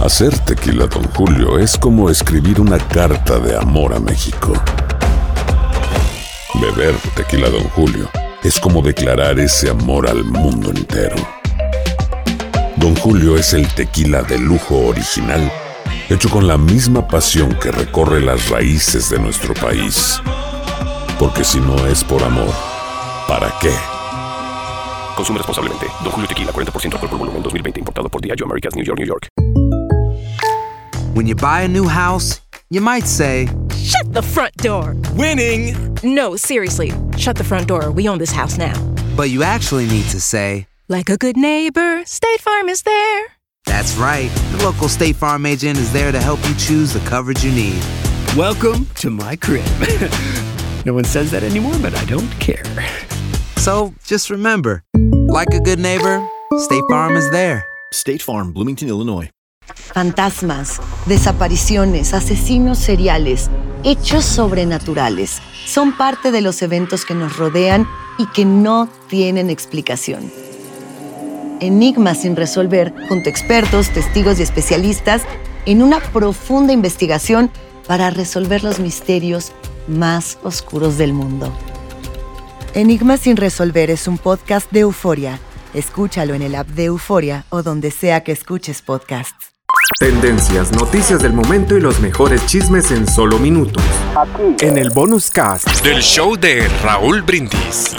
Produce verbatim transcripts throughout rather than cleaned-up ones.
Hacer tequila Don Julio es como escribir una carta de amor a México. Beber tequila Don Julio es como declarar ese amor al mundo entero. Don Julio es el tequila de lujo original, hecho con la misma pasión que recorre las raíces de nuestro país. Porque si no es por amor, ¿para qué? Consume responsablemente. Don Julio Tequila, cuarenta por ciento alcohol por volumen, dos mil veinte, importado por Diageo Americas, New York, New York. When you buy a new house, you might say, "Shut the front door." Winning! No, seriously. Shut the front door. We own this house now. But you actually need to say, like a good neighbor, State Farm is there. That's right. The local State Farm agent is there to help you choose the coverage you need. Welcome to my crib. No one says that anymore, but I don't care. So, just remember, like a good neighbor, State Farm is there. State Farm, Bloomington, Illinois. Fantasmas, desapariciones, asesinos seriales, hechos sobrenaturales son parte de los eventos que nos rodean y que no tienen explicación. Enigmas sin resolver, junto a expertos, testigos y especialistas, en una profunda investigación para resolver los misterios más oscuros del mundo. Enigmas sin resolver es un podcast de Euforia. Escúchalo en el app de Euforia o donde sea que escuches podcasts. Tendencias, noticias del momento y los mejores chismes en solo minutos. Aquí. En el bonus cast del show de Raúl Brindis.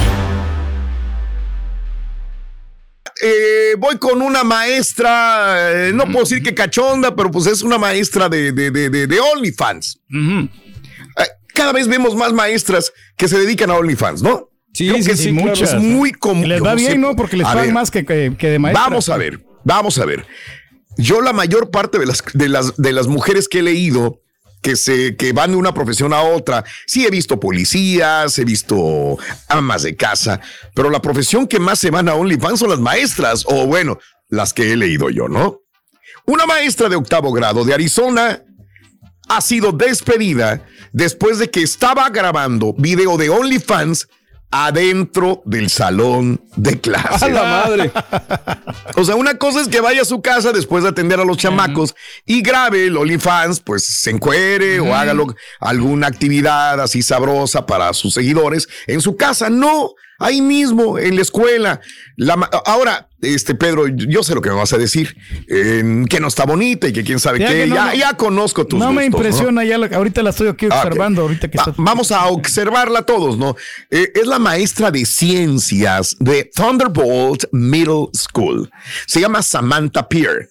Eh, voy con una maestra, eh, no puedo decir que cachonda, pero pues es una maestra de, de, de, de, de OnlyFans. Uh-huh. Eh, cada vez vemos más maestras que se dedican a OnlyFans, ¿no? Sí, Creo sí, que sí, sí, muchas. Es muy común. Les va bien, sé, ¿no? Porque les pagan más que, que, que de maestra. Vamos a ver, vamos a ver. Yo la mayor parte de las, de las, de las mujeres que he leído que, se, que van de una profesión a otra, sí he visto policías, he visto amas de casa, pero la profesión que más se van a OnlyFans son las maestras, o bueno, las que he leído yo, ¿no? Una maestra de octavo grado de Arizona ha sido despedida después de que estaba grabando video de OnlyFans adentro del salón de clase. ¡A la madre! O sea, una cosa es que vaya a su casa después de atender a los chamacos y grabe el OnlyFans, pues se encuere uh-huh. o haga lo, alguna actividad así sabrosa para sus seguidores en su casa. No, ahí mismo, en la escuela. La, ahora, este Pedro, yo sé lo que me vas a decir, eh, que no está bonita y que quién sabe ya qué. Que no, ya, no, ya conozco tus No gustos, me impresiona, ¿no? Ya la, ahorita la estoy aquí observando. Okay. Ahorita que Va, está... Vamos a observarla todos, ¿no? Eh, es la maestra de ciencias de Thunderbolt Middle School. Se llama Samantha Peer.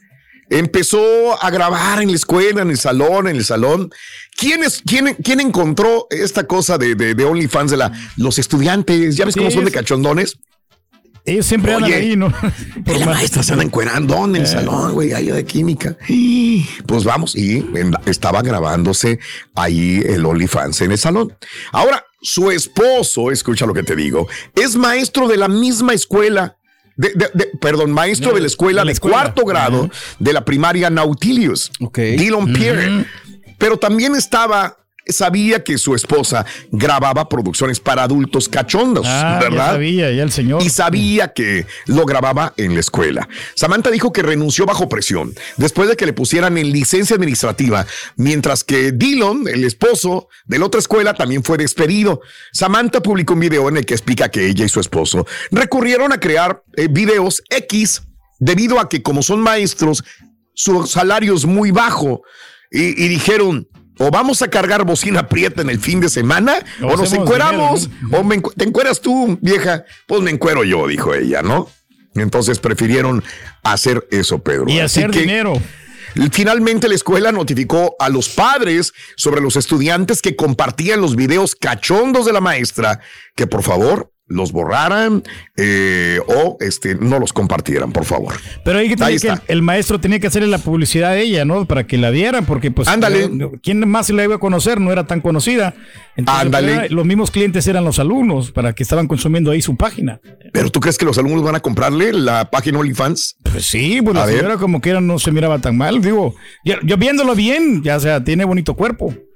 Empezó a grabar en la escuela, en el salón, en el salón. ¿Quién, es, quién, quién encontró esta cosa de, de, de OnlyFans de la, los estudiantes? ¿Ya ves sí, cómo son de cachondones? Ellos siempre andan ahí, ¿no? Por la maestra se anda encuerando en el eh. salón, güey, ahí de química. Pues vamos, y estaba grabándose ahí el OnlyFans en el salón. Ahora, su esposo, escucha lo que te digo, es maestro de la misma escuela. De, de, de, perdón, maestro no, de la escuela de, la escuela. de cuarto grado uh-huh. de la primaria Nautilus, okay. Dylan Pierre. Uh-huh. Pero también estaba, sabía que su esposa grababa producciones para adultos cachondos, ah, ¿verdad? Ya sabía, ya el señor. Y sabía que lo grababa en la escuela. Samantha dijo que renunció bajo presión después de que le pusieran en licencia administrativa, mientras que Dylan, el esposo de la otra escuela, también fue despedido. Samantha publicó un video en el que explica que ella y su esposo recurrieron a crear eh, videos X debido a que, como son maestros, su salario es muy bajo. Y, y dijeron, o vamos a cargar bocina prieta en el fin de semana, no, o nos encueramos, dinero, ¿no? o me encu- te encueras tú, vieja. Pues me encuero yo, dijo ella, ¿no? Entonces prefirieron hacer eso, Pedro. Y Así hacer que, dinero. Finalmente la escuela notificó a los padres sobre los estudiantes que compartían los videos cachondos de la maestra, que por favor los borraran eh, o este, no los compartieran, por favor. Pero ahí, ahí que el, el maestro tenía que hacerle la publicidad a ella, ¿no? Para que la vieran, porque pues ándale. No, ¿quién más se la iba a conocer? No era tan conocida. Entonces, ándale. Era, los mismos clientes eran los alumnos, para que estaban consumiendo ahí su página. ¿Pero tú crees que los alumnos van a comprarle la página OnlyFans? Pues sí, pues a la ver. señora como que era, no se miraba tan mal. Digo, yo, yo viéndolo bien, ya o sea, tiene bonito cuerpo.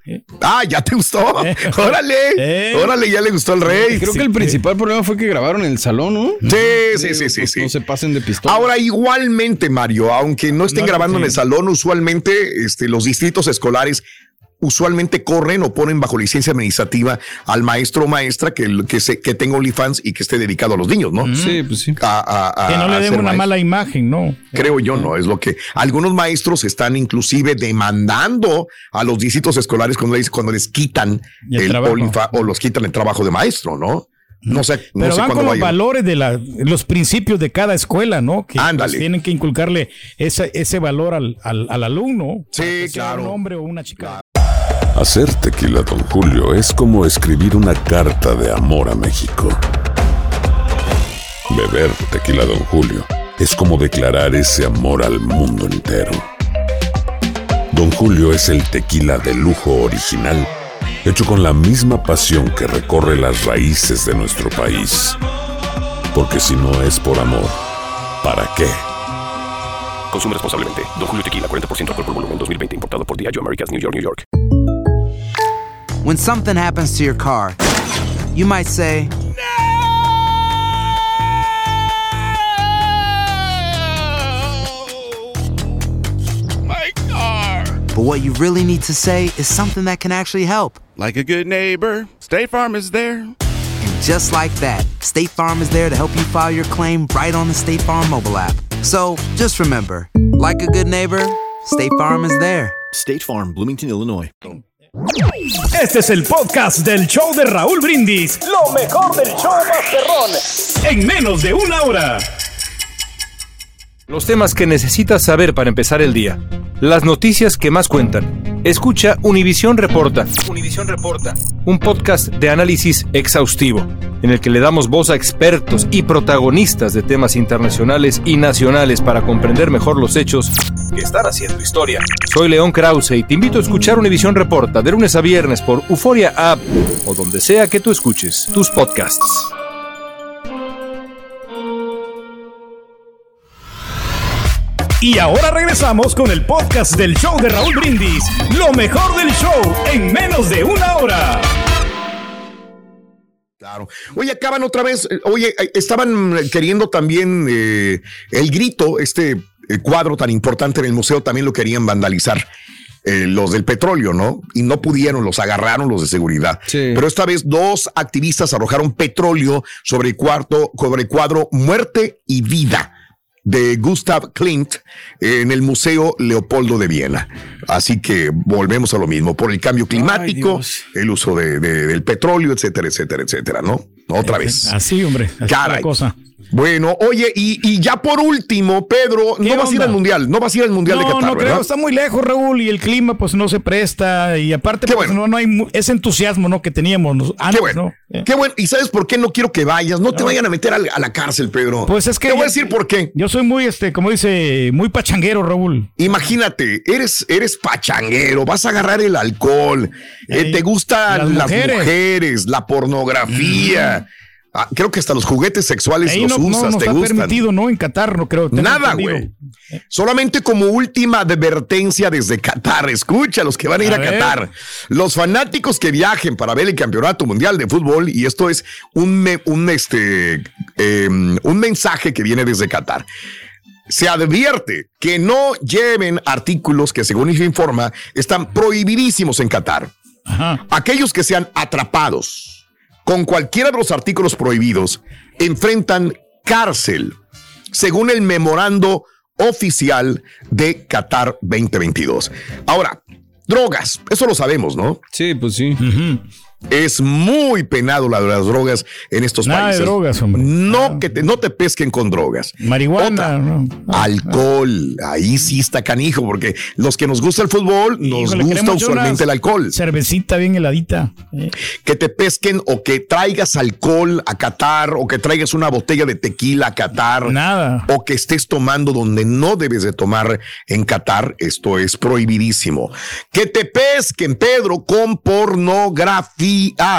Ah, ¿ya te gustó? Eh. Órale, eh. órale, ya le gustó al Rey. Creo sí, que el principal eh. problema fue que grabaron en el salón, ¿no? Sí, sí, sí, sí, pues sí. No se pasen de pistola. Ahora, igualmente, Mario, aunque no estén no, grabando sí. en el salón, usualmente este, los distritos escolares usualmente corren o ponen bajo licencia administrativa al maestro o maestra que, que, se, que tenga OnlyFans y que esté dedicado a los niños, ¿no? Sí, pues sí. A, a, a, que no le den una maestro. mala imagen, ¿no? Creo yo, no. Es lo que algunos maestros están inclusive demandando a los distritos escolares cuando les, cuando les quitan el, el OnlyFans o los quitan el trabajo de maestro, ¿no? No sé, no Pero sé van con los vayan. valores de la, los principios de cada escuela, ¿no? Que Ándale. Pues, tienen que inculcarle ese, ese valor al, al, al alumno. Sí, Sea claro. un hombre o una chica. Claro. Hacer tequila Don Julio es como escribir una carta de amor a México. Beber tequila Don Julio es como declarar ese amor al mundo entero. Don Julio es el tequila de lujo original, hecho con la misma pasión que recorre las raíces de nuestro país. Porque si no es por amor, ¿para qué? Consume responsablemente. Don Julio Tequila, cuarenta por ciento alcohol por volumen, dos mil veinte. Importado por Diageo Americas, New York, New York. When something happens to your car, you might say, My car! But what you really need to say is something that can actually help. Like a good neighbor, State Farm is there. And just like that, State Farm is there to help you file your claim right on the State Farm mobile app. So, just remember, like a good neighbor, State Farm is there. State Farm, Bloomington, Illinois. Este es el podcast del show de Raúl Brindis. Lo mejor del show Masterrón. En menos de una hora. Los temas que necesitas saber para empezar el día. Las noticias que más cuentan. Escucha Univisión Reporta. Univisión Reporta. Un podcast de análisis exhaustivo, en el que le damos voz a expertos y protagonistas de temas internacionales y nacionales para comprender mejor los hechos que están haciendo historia. Soy León Krause y te invito a escuchar Univisión Reporta de lunes a viernes por Euforia App o donde sea que tú escuches tus podcasts. Y ahora regresamos con el podcast del show de Raúl Brindis. Lo mejor del show en menos de una hora. Claro. Oye, acaban otra vez. Oye, estaban queriendo también eh, el grito, este eh, cuadro tan importante en el museo, también lo querían vandalizar. Eh, los del petróleo, ¿no? Y no pudieron, los agarraron los de seguridad. Sí. Pero esta vez dos activistas arrojaron petróleo sobre el, cuarto, sobre el cuadro Muerte y Vida de Gustav Klimt en el Museo Leopoldo de Viena. Así que volvemos a lo mismo, por el cambio climático, el uso de, de, del petróleo, etcétera, etcétera, etcétera, ¿no? Otra vez. Así, hombre. Así Caray. La cosa. Bueno, oye, y, y ya por último, Pedro, no vas a ir al Mundial, no vas a ir al Mundial no, de Qatar, no ¿verdad? creo, está muy lejos, Raúl, y el clima pues no se presta, y aparte pues, bueno. no, no hay ese entusiasmo, ¿no? que teníamos antes, Qué bueno, ¿no? Eh. qué bueno, y ¿sabes por qué no quiero que vayas? No, no. te vayan a meter a, a la cárcel, Pedro. Pues es que te voy yo, a decir por qué. Yo soy muy, este, como dice, muy pachanguero, Raúl. Imagínate, eres, eres pachanguero, vas a agarrar el alcohol, eh, te gustan las mujeres. las mujeres, la pornografía. Mm. Ah, creo que hasta los juguetes sexuales Ahí los no, usas, no, no te está gustan. permitido, ¿no? En Qatar, no creo. Nada, güey. Solamente como última advertencia desde Qatar. Escucha, los que van a ir a, a Qatar. Los fanáticos que viajen para ver el Campeonato Mundial de Fútbol, y esto es un, me, un, este, eh, un mensaje que viene desde Qatar. Se advierte que no lleven artículos que, según se informa, están prohibidísimos en Qatar. Ajá. Aquellos que sean atrapados con cualquiera de los artículos prohibidos enfrentan cárcel, según el memorando oficial de Qatar veinte veintidós. Ahora, drogas, eso lo sabemos, ¿no? Sí, pues sí. Uh-huh. Es muy penado la de las drogas en estos Nada países. De drogas, hombre. No, que te, no te pesquen con drogas. Marihuana. No. Alcohol. Ahí sí está canijo, porque los que nos gusta el fútbol, nos Híjole, gusta usualmente el alcohol. Cervecita bien heladita. Eh. Que te pesquen o que traigas alcohol a Qatar, o que traigas una botella de tequila a Qatar. Nada. O que estés tomando donde no debes de tomar en Qatar. Esto es prohibidísimo. Que te pesquen, Pedro, con pornografía.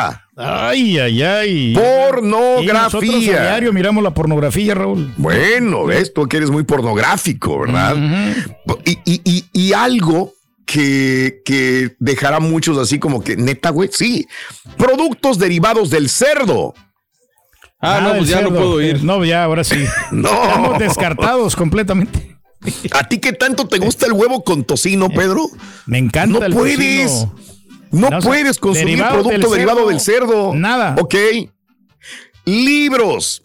Ay, ay, ay. Pornografía. Y nosotros a diario miramos la pornografía, Raúl. Bueno, ves tú que eres muy pornográfico, ¿verdad? Uh-huh. Y, y, y, y algo que, que dejará a muchos así como que, neta, güey, sí. Productos derivados del cerdo. Ah, no, pues ya cerdo. No puedo ir. No, ya, ahora sí. No. Estamos descartados completamente. ¿A ti qué tanto te gusta el huevo con tocino, Pedro? Me encanta no el puedes, tocino. No, no puedes consumir derivado producto del derivado del cerdo. Nada. Ok. Libros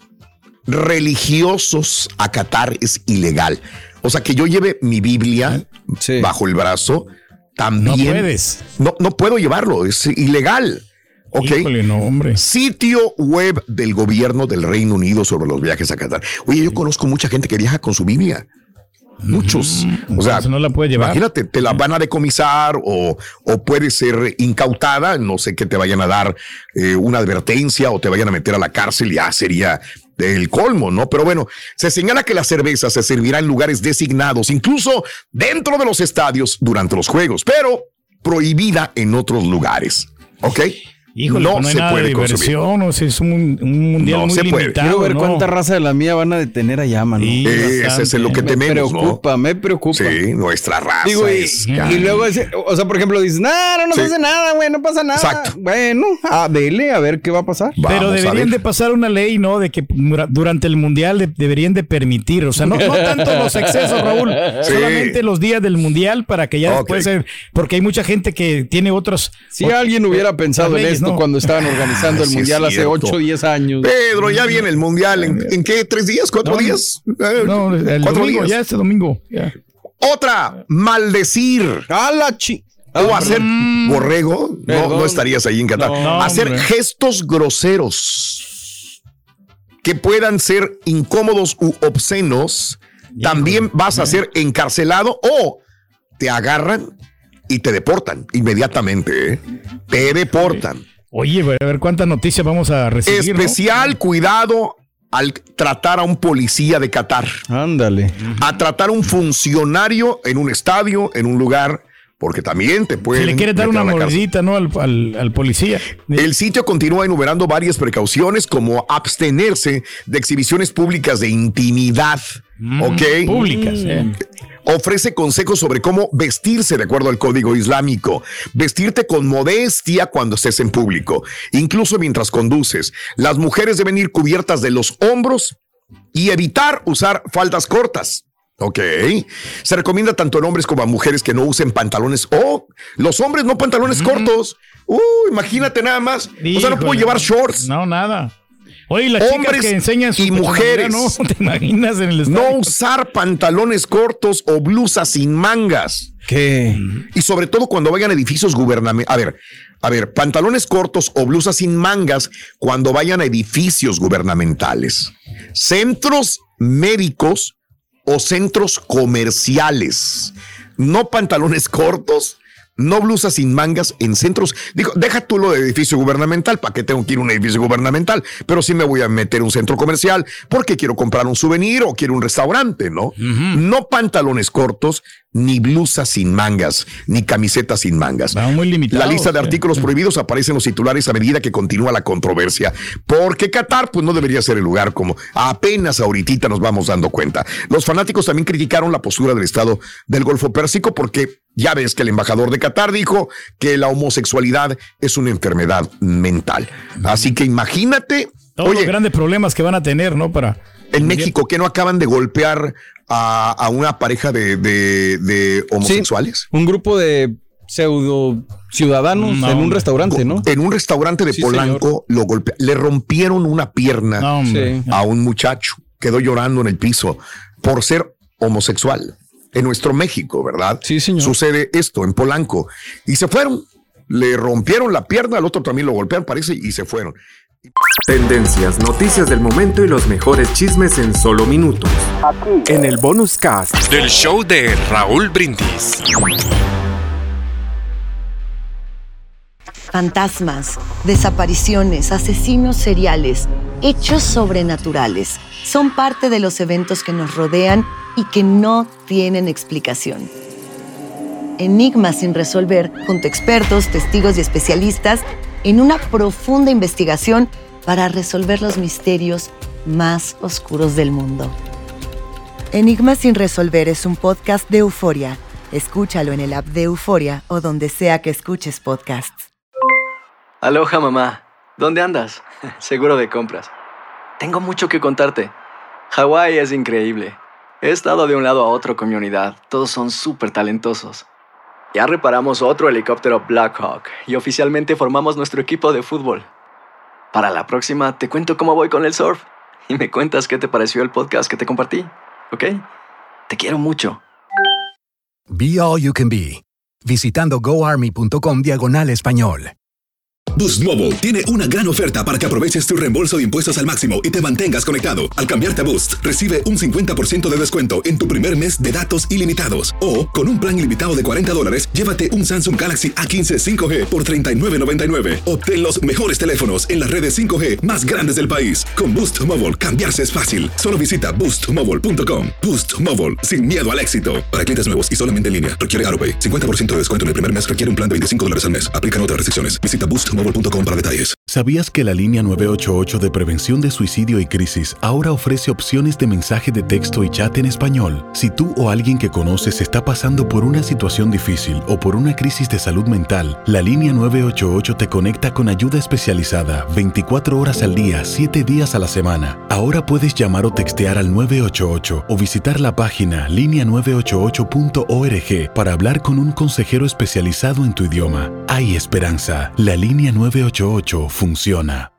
religiosos a Qatar es ilegal. O sea, que yo lleve mi Biblia sí. bajo el brazo, también. No puedes. No, no puedo llevarlo, es ilegal. Ok. Híjole, no, hombre. Sitio web del gobierno del Reino Unido sobre los viajes a Qatar. Oye, yo conozco mucha gente que viaja con su Biblia. Muchos. Mm, o sea, no la puede llevar. Imagínate, te la van a decomisar o, o puede ser incautada. No sé, que te vayan a dar eh, una advertencia o te vayan a meter a la cárcel. Ya sería el colmo, ¿no? Pero bueno, se señala que la cerveza se servirá en lugares designados, incluso dentro de los estadios durante los juegos, pero prohibida en otros lugares. ¿Ok? Híjole, no, no hay se nada puede de diversión, o sea, es un, un mundial no muy limitado. Puede. Quiero ver ¿no? cuánta raza de la mía van a detener allá, mano. Sí, ese es lo que me tememos, preocupa, ¿no? Me preocupa, Sí, nuestra raza Digo, y, es... Y luego, o sea, por ejemplo, dices, no, no nos sí. hace nada, güey, no pasa nada. Exacto. Bueno, ah, dele, a ver qué va a pasar. Vamos Pero deberían de pasar una ley, ¿no? De que durante el mundial de, deberían de permitir, o sea, no, no tanto los excesos, Raúl, sí. solamente los días del mundial para que ya okay. después, porque hay mucha gente que tiene otros... Si otros, alguien hubiera pensado leyes, en esto ¿no? cuando estaban organizando el sí, mundial hace ocho o diez años. Pedro, ya viene el mundial. ¿En, ¿en qué? ¿Tres días? ¿Cuatro no, días? No, el ¿Cuatro domingo, días? Ya este domingo. Ya. Otra, maldecir. A la chi... O hacer mm. borrego. No, no estarías ahí en Qatar. No, hacer hombre. gestos groseros que puedan ser incómodos u obscenos. Ya, también vas a ser encarcelado o te agarran y te deportan inmediatamente. ¿eh? Te deportan. Oye, a ver cuántas noticias vamos a recibir. Especial ¿no? cuidado al tratar a un policía de Qatar. Ándale. A tratar a un funcionario en un estadio, en un lugar, porque también te pueden... Si le quieres dar una mordidita, ¿no? Al, al, al policía. El sitio continúa enumerando varias precauciones, como abstenerse de exhibiciones públicas de intimidad. Mm, ¿Ok? Públicas, eh. Ofrece consejos sobre cómo vestirse de acuerdo al código islámico. Vestirte con modestia cuando estés en público, incluso mientras conduces. Las mujeres deben ir cubiertas de los hombros y evitar usar faldas cortas. Ok. Se recomienda tanto en hombres como a mujeres que no usen pantalones o oh, los hombres no pantalones mm. cortos. Uh, imagínate nada más. Híjole. O sea, no puedo llevar shorts. No, nada. Oye, las hombres chicas que enseñan su y mujeres, ¿no? ¿Te imaginas en el estadio? No usar pantalones cortos o blusas sin mangas. ¿Qué? Y sobre todo cuando vayan a edificios gubernamentales. A ver, a ver, pantalones cortos o blusas sin mangas cuando vayan a edificios gubernamentales, centros médicos o centros comerciales. No pantalones cortos, no blusas sin mangas en centros. Digo, deja tú lo de edificio gubernamental. ¿Para qué tengo que ir a un edificio gubernamental? Pero sí me voy a meter a un centro comercial porque quiero comprar un souvenir o quiero un restaurante, ¿no? Uh-huh. No pantalones cortos, ni blusas sin mangas, ni camisetas sin mangas. Va muy limitado. La lista de artículos sí. prohibidos aparece en los titulares a medida que continúa la controversia. Porque Qatar, pues no debería ser el lugar como apenas ahorita nos vamos dando cuenta. Los fanáticos también criticaron la postura del Estado del Golfo Pérsico porque ya ves que el embajador de Qatar dijo que la homosexualidad es una enfermedad mental. Así que imagínate. Todos oye, los grandes problemas que van a tener, ¿no? Para en México, que no acaban de golpear a, a una pareja de, de, de homosexuales. Sí, un grupo de pseudo ciudadanos no, en un restaurante, ¿no? En un restaurante de sí, Polanco lo golpea, le rompieron una pierna no, sí. a un muchacho, quedó llorando en el piso por ser homosexual. En nuestro México, ¿verdad? Sí, señor. Sucede esto en Polanco. Y se fueron. Le rompieron la pierna, al otro también lo golpearon, parece, y se fueron. Tendencias, noticias del momento y los mejores chismes en solo minutos. Aquí. En el Bonus Cast del show de Raúl Brindis. Fantasmas, desapariciones, asesinos seriales, hechos sobrenaturales son parte de los eventos que nos rodean y que no tienen explicación. Enigmas sin resolver, junto a expertos, testigos y especialistas, en una profunda investigación para resolver los misterios más oscuros del mundo. Enigmas sin resolver es un podcast de Euforia. Escúchalo en el app de Euforia o donde sea que escuches podcasts. Aloha, mamá. ¿Dónde andas? Seguro de compras. Tengo mucho que contarte. Hawái es increíble. He estado de un lado a otro con mi unidad. Todos son súper talentosos. Ya reparamos otro helicóptero Blackhawk y oficialmente formamos nuestro equipo de fútbol. Para la próxima te cuento cómo voy con el surf y me cuentas qué te pareció el podcast que te compartí, ¿ok? Te quiero mucho. Be All You Can Be, visitando goarmy.com diagonal español. Boost Mobile tiene una gran oferta para que aproveches tu reembolso de impuestos al máximo y te mantengas conectado. Al cambiarte a Boost, recibe un cincuenta por ciento de descuento en tu primer mes de datos ilimitados. O, con un plan ilimitado de cuarenta dólares, llévate un Samsung Galaxy A quince cinco G por treinta y nueve noventa y nueve. Obtén los mejores teléfonos en las redes cinco G más grandes del país. Con Boost Mobile, cambiarse es fácil. Solo visita boost mobile punto com. Boost Mobile, sin miedo al éxito. Para clientes nuevos y solamente en línea, requiere AutoPay. cincuenta por ciento de descuento en el primer mes, requiere un plan de veinticinco dólares al mes. Aplican otras restricciones. Visita boost mobile punto com para detalles. ¿Sabías que la línea nueve ocho ocho de prevención de suicidio y crisis ahora ofrece opciones de mensaje de texto y chat en español? Si tú o alguien que conoces está pasando por una situación difícil o por una crisis de salud mental, la línea nueve ocho ocho te conecta con ayuda especializada veinticuatro horas al día, siete días a la semana. Ahora puedes llamar o textear al nueve ocho ocho o visitar la página línea nueve ocho ocho punto org para hablar con un consejero especializado en tu idioma. Hay esperanza. La línea nueve ocho ocho funciona.